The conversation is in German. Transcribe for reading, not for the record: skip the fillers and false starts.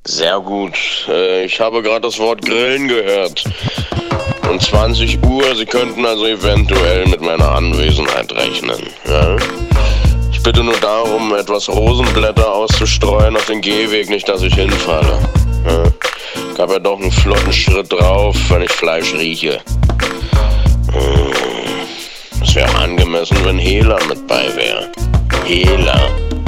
Sehr gut. Ich habe gerade das Wort Grillen gehört. Um 20 Uhr, Sie könnten also eventuell mit meiner Anwesenheit rechnen. Ja? Ich bitte nur darum, etwas Rosenblätter auszustreuen auf den Gehweg, nicht dass ich hinfalle. Ja? Ich habe ja doch einen flotten Schritt drauf, wenn ich Fleisch rieche. Es wäre angemessen, wenn Hela mit bei wäre. Hela.